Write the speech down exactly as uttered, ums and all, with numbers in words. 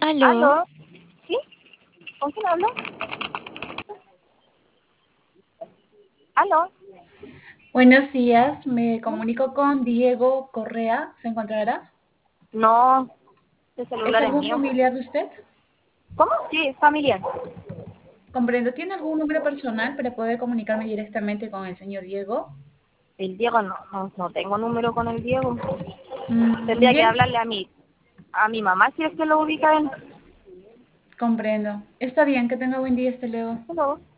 Aló. ¿Aló? ¿Sí? ¿Con quién hablo? ¿Aló? Buenos días, me ¿Sí? comunico con Diego Correa. ¿Se encontrará? No, este ¿Es celular es algún mío. familiar de usted? ¿Cómo? Sí, es familiar. Comprendo. ¿Tiene algún número personal para poder comunicarme directamente con el señor Diego? El Diego no, no, no tengo número con el Diego. Mm, Tendría que bien, hablarle a mi, a mi mamá si es que lo ubica él. comprendo. Está bien, que tenga buen día, hasta luego. Hello.